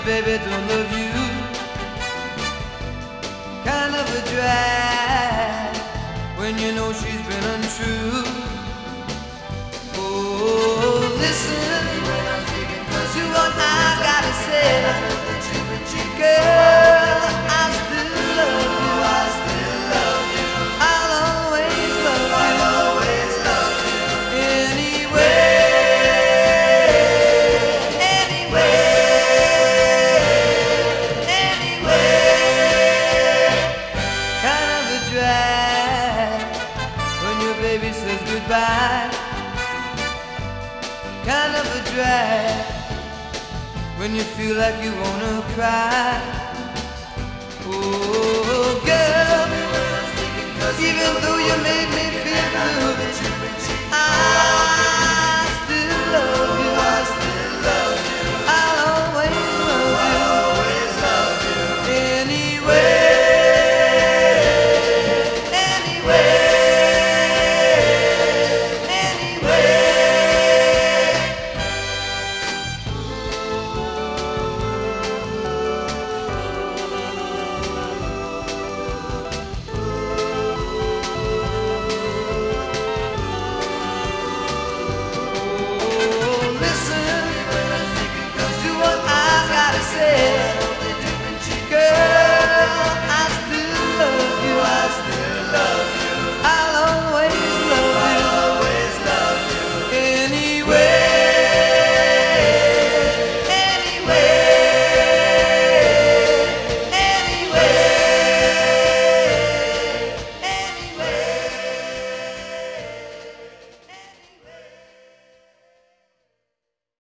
baby don't love you. Kind of a drag when you know she's been untrue. Oh, listen to what I gotta say. Girl, I still love you. I'll always love you. Anyway. Kind of a drag when your baby says goodbye. Kind of a drag when you feel like you wanna cry. Oh, girl,